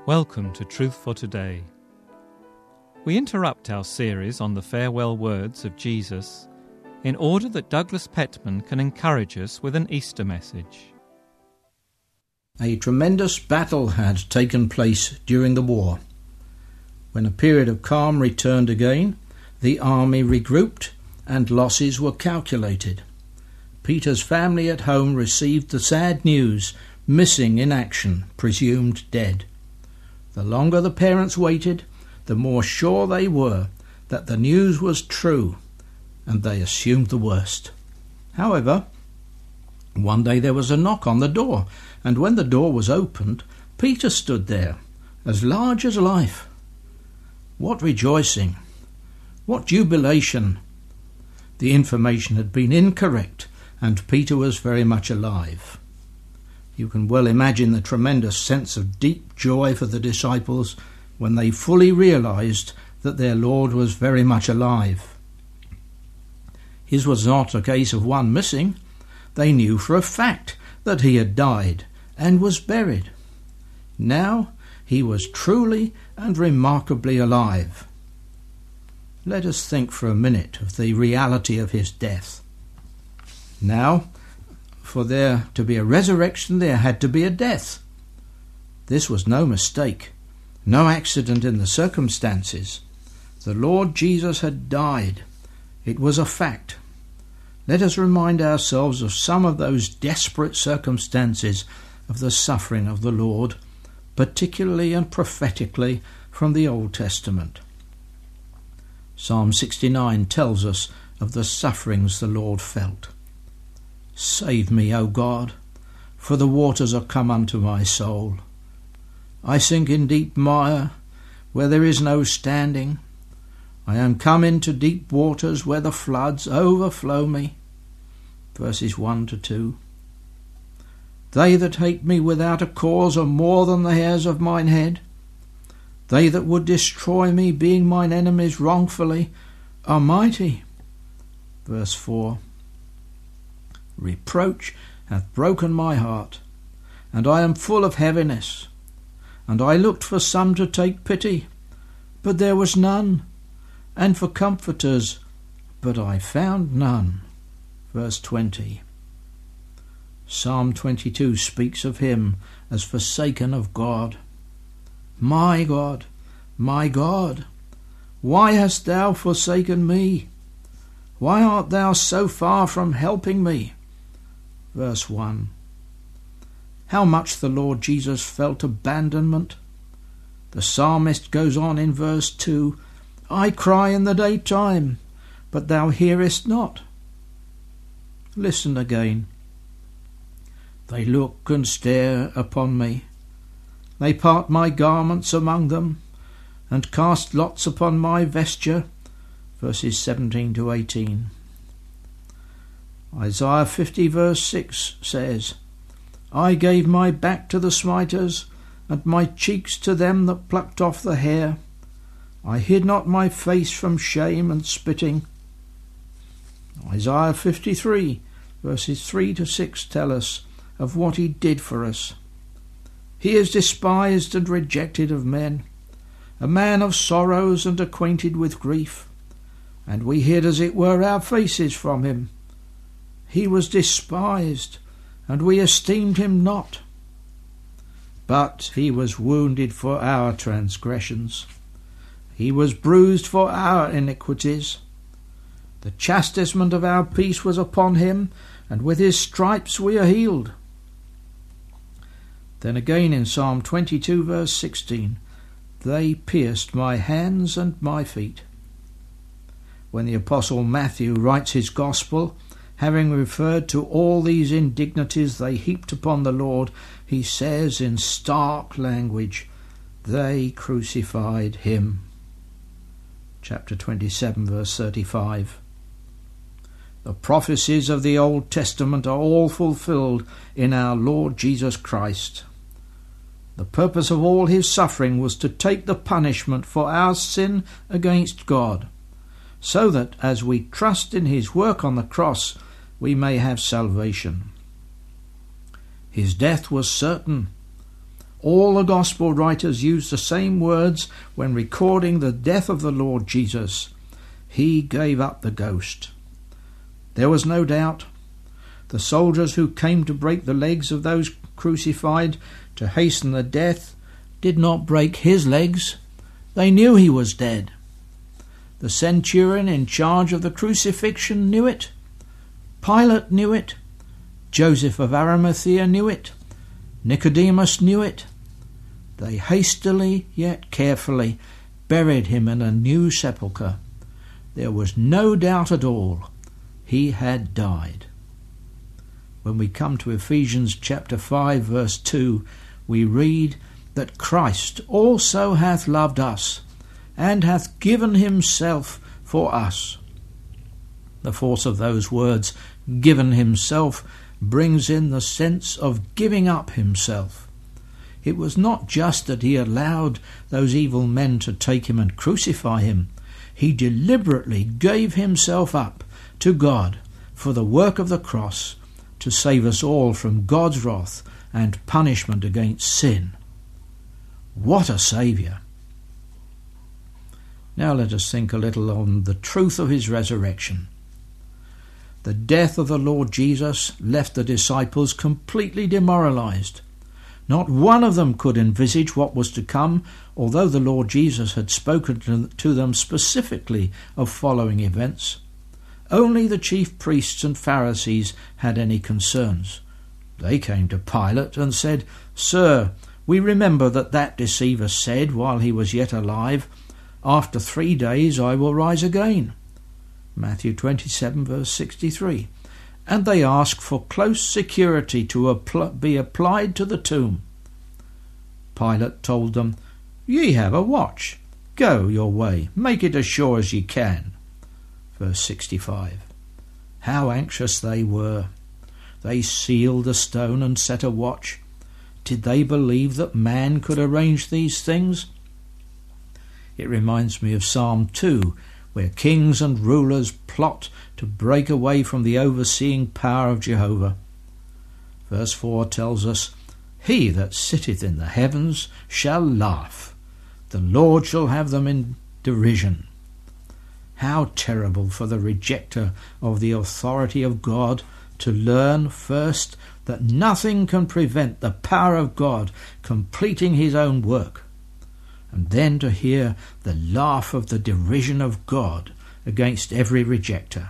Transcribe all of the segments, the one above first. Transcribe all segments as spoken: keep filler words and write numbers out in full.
Welcome to Truth for Today. We interrupt our series on the farewell words of Jesus in order that Douglas Petman can encourage us with an Easter message. A tremendous battle had taken place during the war. When a period of calm returned again, the army regrouped and losses were calculated. Peter's family at home received the sad news: missing in action, presumed dead. The longer the parents waited, the more sure they were that the news was true, and they assumed the worst. However, one day there was a knock on the door, and when the door was opened, Peter stood there, as large as life. What rejoicing! What jubilation! The information had been incorrect, and Peter was very much alive. You can well imagine the tremendous sense of deep joy for the disciples when they fully realized that their Lord was very much alive. His was not a case of one missing. They knew for a fact that he had died and was buried. Now he was truly and remarkably alive. Let us think for a minute of the reality of his death. Now, for there to be a resurrection, there had to be a death. This was no mistake, no accident in the circumstances. The Lord Jesus had died. It was a fact. Let us remind ourselves of some of those desperate circumstances of the suffering of the Lord, particularly and prophetically from the Old Testament. Psalm sixty-nine tells us of the sufferings the Lord felt. Save me, O God, for the waters are come unto my soul. I sink in deep mire, where there is no standing. I am come into deep waters, where the floods overflow me. Verses one to two. They that hate me without a cause are more than the hairs of mine head. They that would destroy me, being mine enemies wrongfully, are mighty. Verse four. Reproach hath broken my heart, and I am full of heaviness. And I looked for some to take pity, but there was none, and for comforters, but I found none. Verse twenty. Psalm twenty-two speaks of him as forsaken of God. My God, my God, why hast thou forsaken me? Why art thou so far from helping me? Verse one. How much the Lord Jesus felt abandonment. The psalmist goes on in verse two, I cry in the daytime, but thou hearest not. Listen again. They look and stare upon me. They part my garments among them, and cast lots upon my vesture. Verses seventeen to eighteen. Isaiah fifty verse six says, I gave my back to the smiters, and my cheeks to them that plucked off the hair. I hid not my face from shame and spitting. Isaiah fifty-three verses three to six tell us of what he did for us. He is despised and rejected of men, a man of sorrows and acquainted with grief, and we hid as it were our faces from him. He was despised, and we esteemed him not. But he was wounded for our transgressions. He was bruised for our iniquities. The chastisement of our peace was upon him, and with his stripes we are healed. Then again in Psalm twenty-two verse sixteen, they pierced my hands and my feet. When the Apostle Matthew writes his Gospel, having referred to all these indignities they heaped upon the Lord, he says in stark language, they crucified him. Chapter twenty-seven verse thirty-five. The prophecies of the Old Testament are all fulfilled in our Lord Jesus Christ. The purpose of all his suffering was to take the punishment for our sin against God, so that as we trust in his work on the cross, we may have salvation. His death was certain. All the Gospel writers use the same words when recording the death of the Lord Jesus. He gave up the ghost. There was no doubt. The soldiers who came to break the legs of those crucified to hasten the death did not break his legs. They knew he was dead. The centurion in charge of the crucifixion knew it. Pilate knew it. Joseph of Arimathea knew it. Nicodemus knew it. They hastily yet carefully buried him in a new sepulchre. There was no doubt at all. He had died. When we come to Ephesians chapter five verse two, we read that Christ also hath loved us, and hath given himself for us. The force of those words, given himself, brings in the sense of giving up himself. It was not just that he allowed those evil men to take him and crucify him. He deliberately gave himself up to God for the work of the cross, to save us all from God's wrath and punishment against sin. What a Saviour! Now let us think a little on the truth of his resurrection. The death of the Lord Jesus left the disciples completely demoralized. Not one of them could envisage what was to come, although the Lord Jesus had spoken to them specifically of following events. Only the chief priests and Pharisees had any concerns. They came to Pilate and said, "Sir, we remember that that deceiver said while he was yet alive, 'After three days I will rise again.'" Matthew twenty-seven verse sixty-three. And they asked for close security to appl- be applied to the tomb. Pilate told them, "Ye have a watch. Go your way. Make it as sure as ye can." Verse sixty-five. How anxious they were. They sealed the stone and set a watch. Did they believe that man could arrange these things? It reminds me of Psalm two, where kings and rulers plot to break away from the overseeing power of Jehovah. Verse four tells us, "He that sitteth in the heavens shall laugh. The Lord shall have them in derision." How terrible for the rejecter of the authority of God to learn first that nothing can prevent the power of God completing his own work, and then to hear the laugh of the derision of God against every rejecter.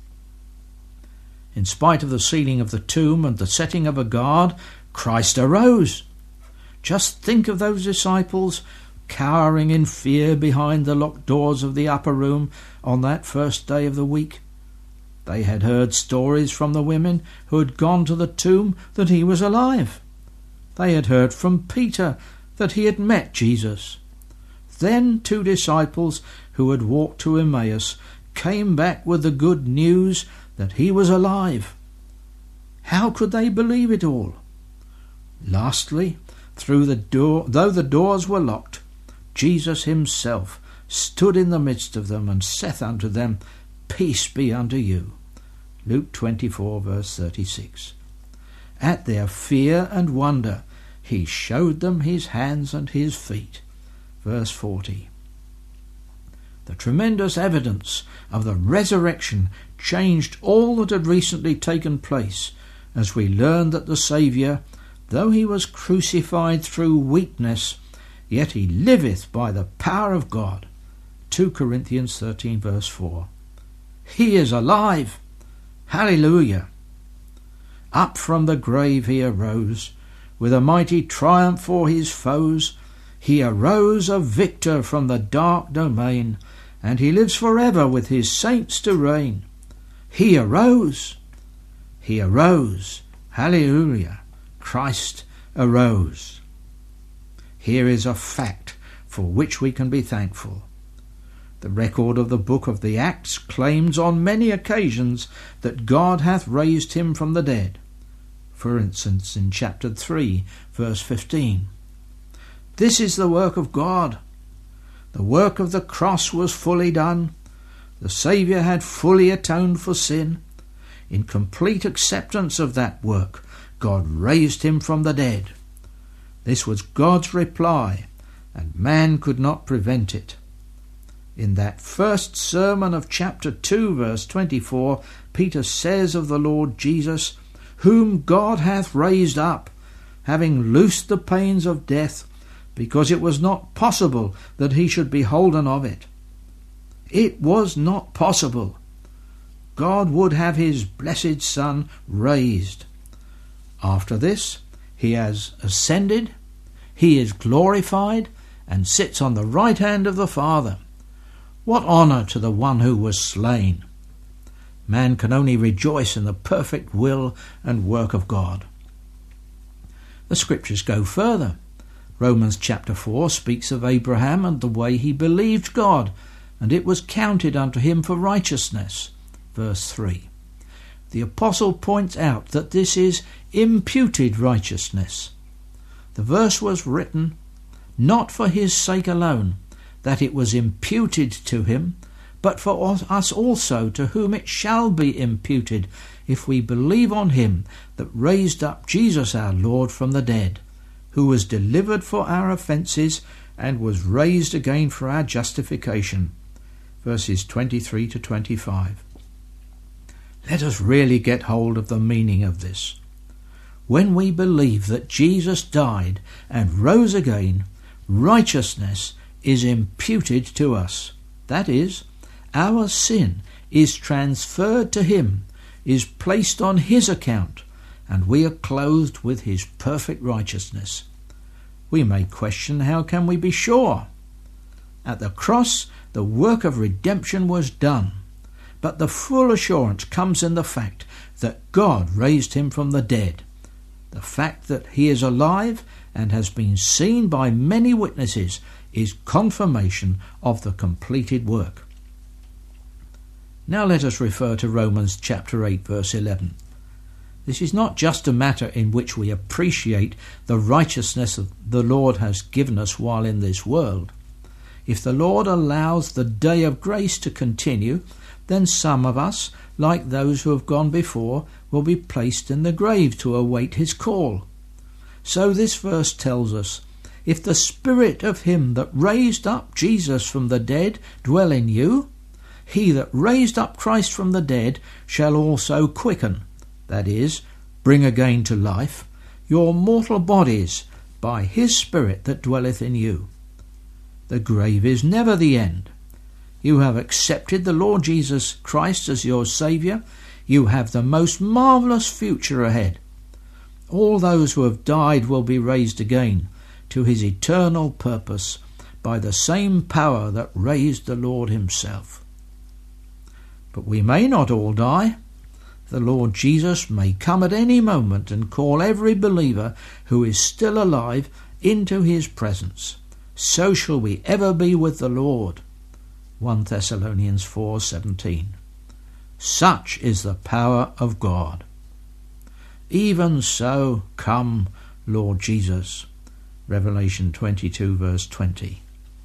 In spite of the sealing of the tomb and the setting of a guard, Christ arose. Just think of those disciples cowering in fear behind the locked doors of the upper room on that first day of the week. They had heard stories from the women who had gone to the tomb that he was alive. They had heard from Peter that he had met Jesus. Then two disciples who had walked to Emmaus came back with the good news that he was alive. How could they believe it all? Lastly, through the door, though the doors were locked, Jesus himself stood in the midst of them and saith unto them, "Peace be unto you." Luke twenty-four verse thirty-six. At their fear and wonder, he showed them his hands and his feet. Verse forty. The tremendous evidence of the resurrection changed all that had recently taken place, as we learn that the Saviour, though he was crucified through weakness, yet he liveth by the power of God. Second Corinthians thirteen verse four. He is alive. Hallelujah. Up from the grave he arose, with a mighty triumph for his foes. He arose a victor from the dark domain, and he lives forever with his saints to reign. He arose. He arose. Hallelujah. Christ arose. Here is a fact for which we can be thankful. The record of the book of the Acts claims on many occasions that God hath raised him from the dead. For instance, in chapter three, verse fifteen. This is the work of God. The work of the cross was fully done. The Saviour had fully atoned for sin. In complete acceptance of that work, God raised him from the dead. This was God's reply, and man could not prevent it. In that first sermon of chapter two, verse twenty-four, Peter says of the Lord Jesus, whom God hath raised up, having loosed the pains of death, because it was not possible that he should be holden of it. It was not possible. God would have his blessed Son raised. After this, he has ascended, he is glorified, and sits on the right hand of the Father. What honour to the one who was slain! Man can only rejoice in the perfect will and work of God. The Scriptures go further. Romans chapter four speaks of Abraham and the way he believed God, and it was counted unto him for righteousness. Verse three. The apostle points out that this is imputed righteousness. The verse was written not for his sake alone, that it was imputed to him, but for us also, to whom it shall be imputed, if we believe on him that raised up Jesus our Lord from the dead, who was delivered for our offences and was raised again for our justification. Verses twenty-three to twenty-five. Let us really get hold of the meaning of this. When we believe that Jesus died and rose again, righteousness is imputed to us. That is, our sin is transferred to him, is placed on his account, and we are clothed with his perfect righteousness. We may question, how can we be sure? At the cross, the work of redemption was done, but the full assurance comes in the fact that God raised him from the dead. The fact that he is alive and has been seen by many witnesses is confirmation of the completed work. Now let us refer to Romans chapter eight, verse eleven. This is not just a matter in which we appreciate the righteousness of the Lord has given us while in this world. If the Lord allows the day of grace to continue, then some of us, like those who have gone before, will be placed in the grave to await his call. So this verse tells us, if the Spirit of him that raised up Jesus from the dead dwell in you, he that raised up Christ from the dead shall also quicken, that is, bring again to life, your mortal bodies by his Spirit that dwelleth in you. The grave is never the end. You have accepted the Lord Jesus Christ as your Saviour. You have the most marvellous future ahead. All those who have died will be raised again to his eternal purpose by the same power that raised the Lord himself. But we may not all die. The Lord Jesus may come at any moment and call every believer who is still alive into his presence. So shall we ever be with the Lord. First Thessalonians four seventeen. Such is the power of God. Even so, come, Lord Jesus. Revelation twenty-two, verse twenty.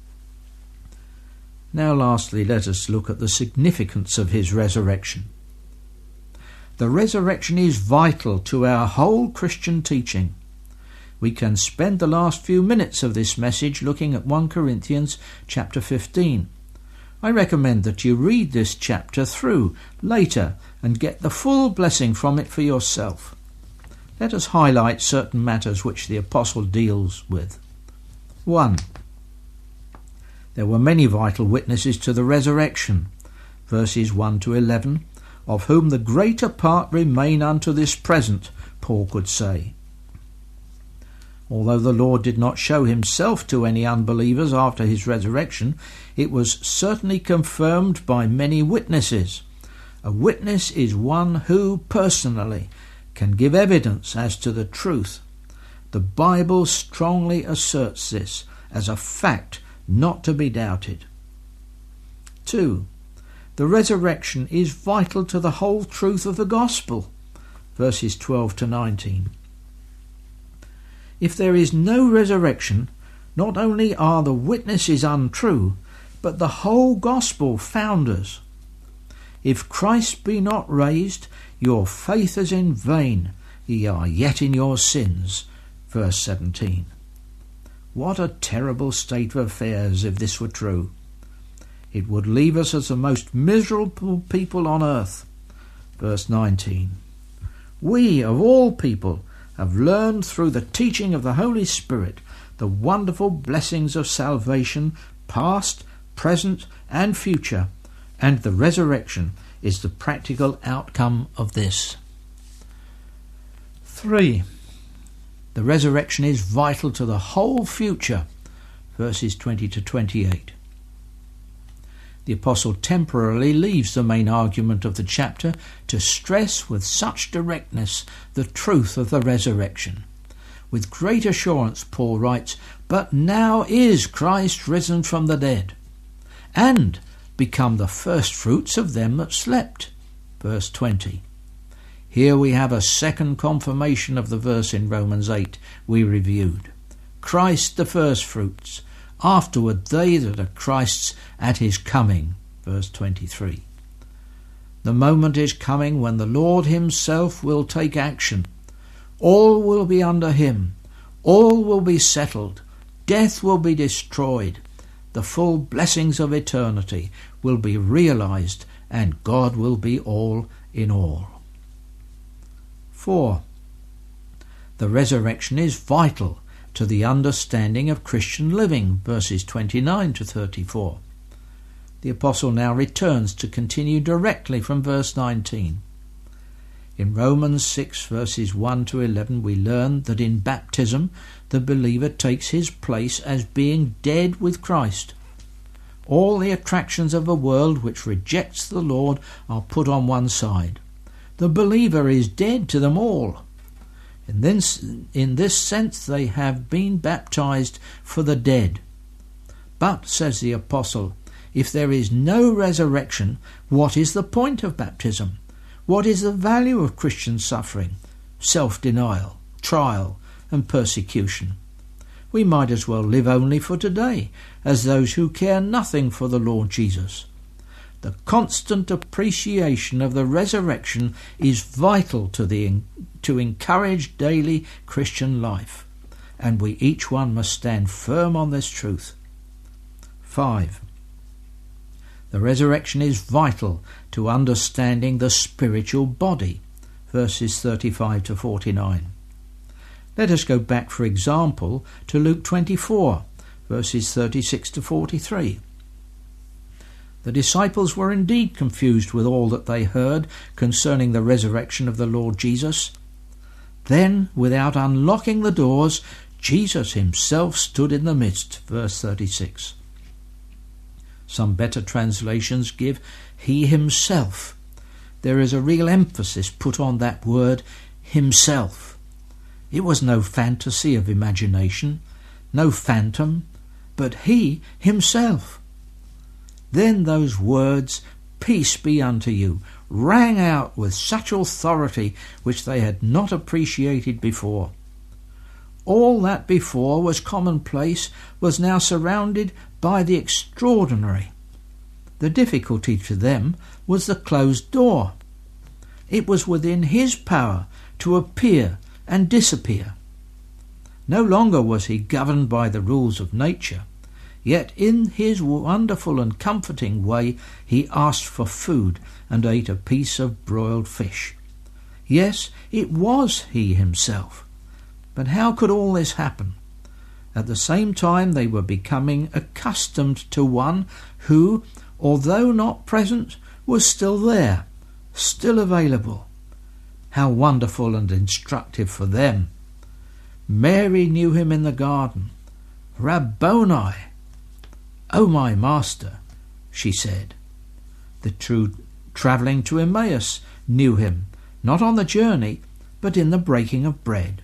Now lastly, let us look at the significance of his resurrection. The resurrection is vital to our whole Christian teaching. We can spend the last few minutes of this message looking at First Corinthians chapter fifteen. I recommend that you read this chapter through later and get the full blessing from it for yourself. Let us highlight certain matters which the apostle deals with. One. There were many vital witnesses to the resurrection, verses one to eleven, of whom the greater part remain unto this present, Paul could say. Although the Lord did not show himself to any unbelievers after his resurrection, it was certainly confirmed by many witnesses. A witness is one who, personally, can give evidence as to the truth. The Bible strongly asserts this as a fact not to be doubted. Two. The resurrection is vital to the whole truth of the gospel, verses twelve to nineteen. If there is no resurrection, not only are the witnesses untrue, but the whole gospel founders. If Christ be not raised, your faith is in vain, ye are yet in your sins. Verse seventeen. What a terrible state of affairs if this were true. It would leave us as the most miserable people on earth. Verse nineteen. We, of all people, have learned through the teaching of the Holy Spirit the wonderful blessings of salvation, past, present, and future, and the resurrection is the practical outcome of this. three. The resurrection is vital to the whole future, verses twenty to twenty-eight. The apostle temporarily leaves the main argument of the chapter to stress with such directness the truth of the resurrection. With great assurance, Paul writes, "But now is Christ risen from the dead, and become the firstfruits of them that slept." Verse twenty. Here we have a second confirmation of the verse in Romans eight we reviewed. Christ the firstfruits, afterward they that are Christ's at his coming. Verse twenty-three. The moment is coming when the Lord himself will take action. All will be under him. All will be settled. Death will be destroyed. The full blessings of eternity will be realized, and God will be all in all. four. The resurrection is vital to the understanding of Christian living, verses twenty-nine to thirty-four. The apostle now returns to continue directly from verse nineteen. In Romans six verses one to eleven we learn that in baptism the believer takes his place as being dead with Christ. All the attractions of a world which rejects the Lord are put on one side. The believer is dead to them all. In this, in this sense they have been baptized for the dead. But, says the apostle, if there is no resurrection, what is the point of baptism? What is the value of Christian suffering, self-denial, trial, and persecution? We might as well live only for today as those who care nothing for the Lord Jesus. The constant appreciation of the resurrection is vital to the to encourage daily Christian life, and we each one must stand firm on this truth. five. The resurrection is vital to understanding the spiritual body, verses thirty-five to forty-nine. Let us go back, for example, to Luke twenty-four, verses thirty-six to forty-three. The disciples were indeed confused with all that they heard concerning the resurrection of the Lord Jesus. Then, without unlocking the doors, Jesus himself stood in the midst, verse thirty-six. Some better translations give he himself. There is a real emphasis put on that word, himself. It was no fantasy of imagination, no phantom, but he himself. Then those words, "Peace be unto you," rang out with such authority which they had not appreciated before. All that before was commonplace was now surrounded by the extraordinary. The difficulty to them was the closed door. It was within his power to appear and disappear. No longer was he governed by the rules of nature, yet in his wonderful and comforting way he asked for food and ate a piece of broiled fish. Yes, it was he himself. But how could all this happen? At the same time they were becoming accustomed to one who, although not present, was still there, still available. How wonderful and instructive for them. Mary knew him in the garden. "Rabboni, O my master," she said. The true travelling to Emmaus knew him, not on the journey, but in the breaking of bread.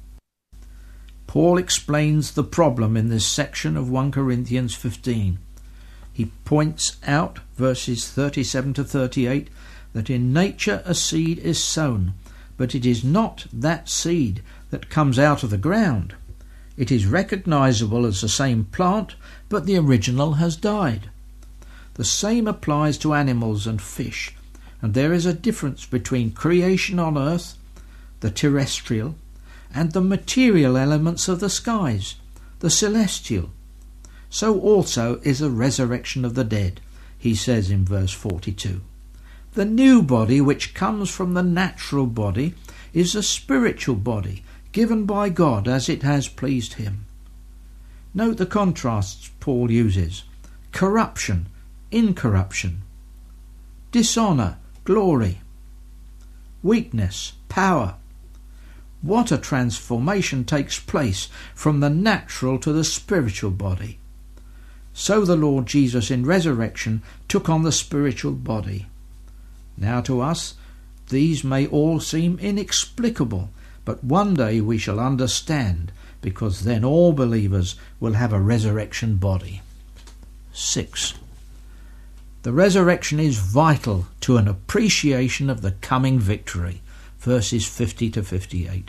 Paul explains the problem in this section of First Corinthians fifteen. He points out, verses thirty-seven to thirty-eight, that in nature a seed is sown, but it is not that seed that comes out of the ground. It is recognizable as the same plant, but the original has died. The same applies to animals and fish, and there is a difference between creation on earth, the terrestrial, and the material elements of the skies, the celestial. So also is the resurrection of the dead, he says in verse forty-two. The new body which comes from the natural body is a spiritual body, given by God as it has pleased him. Note the contrasts Paul uses. Corruption, incorruption. Dishonour, glory. Weakness, power. What a transformation takes place from the natural to the spiritual body. So the Lord Jesus in resurrection took on the spiritual body. Now to us these may all seem inexplicable, but one day we shall understand, because then all believers will have a resurrection body. six. The resurrection is vital to an appreciation of the coming victory, verses fifty to fifty-eight.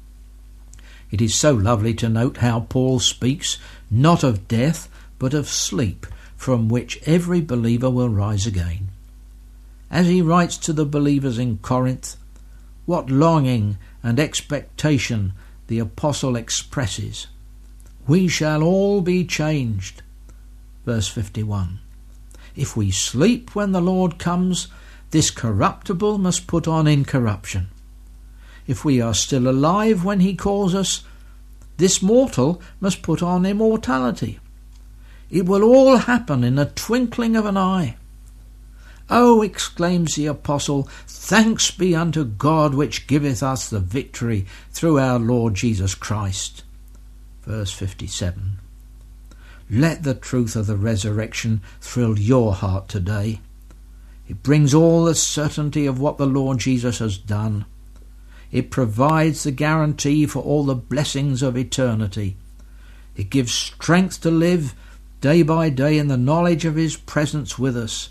It is so lovely to note how Paul speaks not of death but of sleep, from which every believer will rise again. As he writes to the believers in Corinth, what longing and expectation the apostle expresses. We shall all be changed. Verse fifty-one. If we sleep when the Lord comes, this corruptible must put on incorruption. If we are still alive when he calls us, this mortal must put on immortality. It will all happen in a twinkling of an eye. Oh, exclaims the apostle, thanks be unto God which giveth us the victory through our Lord Jesus Christ. Verse fifty-seven. Let the truth of the resurrection thrill your heart today. It brings all the certainty of what the Lord Jesus has done. It provides the guarantee for all the blessings of eternity. It gives strength to live day by day in the knowledge of his presence with us.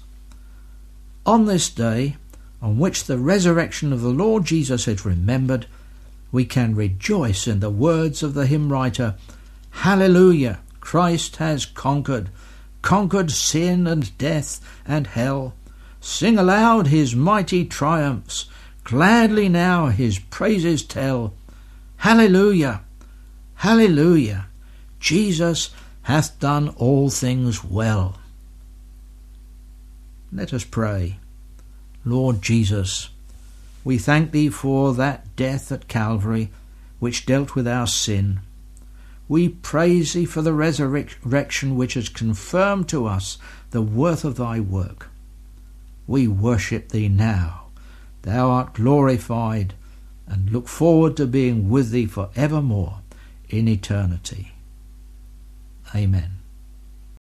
On this day, on which the resurrection of the Lord Jesus is remembered, we can rejoice in the words of the hymn writer, Hallelujah, Christ has conquered, conquered sin and death and hell. Sing aloud his mighty triumphs, gladly now his praises tell. Hallelujah, hallelujah, Jesus hath done all things well. Let us pray. Lord Jesus, we thank thee for that death at Calvary which dealt with our sin. We praise thee for the resurrection which has confirmed to us the worth of thy work. We worship thee now. Thou art glorified, and look forward to being with thee for evermore in eternity. Amen.